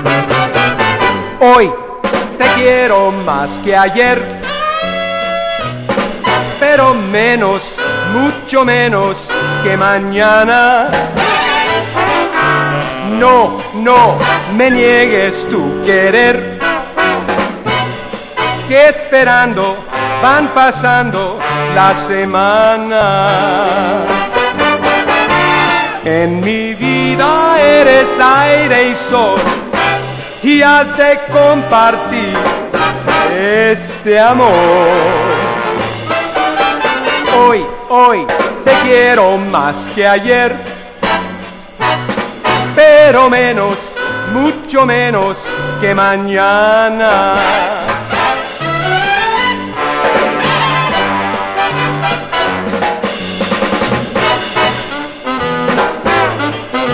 Hoy te quiero más que ayer, pero menos, mucho menos que mañana. No, no me niegues tu querer, que esperando van pasando las semanas. En mi vida eres aire y sol, y has de compartir este amor. Hoy te quiero más que ayer, pero menos, mucho menos que mañana.